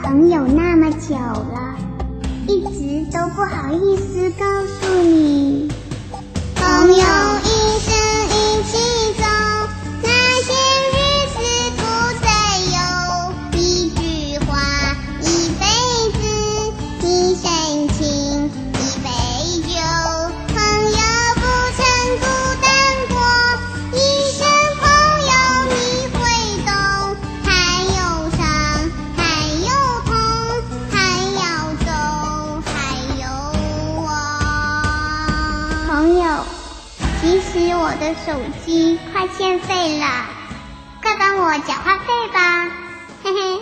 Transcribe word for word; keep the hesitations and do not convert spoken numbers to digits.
朋友那么久了，一直都不好意思告诉你。朋友一生一起走，那些日子不再有，一句话一辈子，一生情一杯酒。朋友不曾孤单过，一生朋友你会懂，还有伤还有痛，还要走还有我。朋友，其实我的手机快欠费了，快帮我缴话费吧，嘿嘿。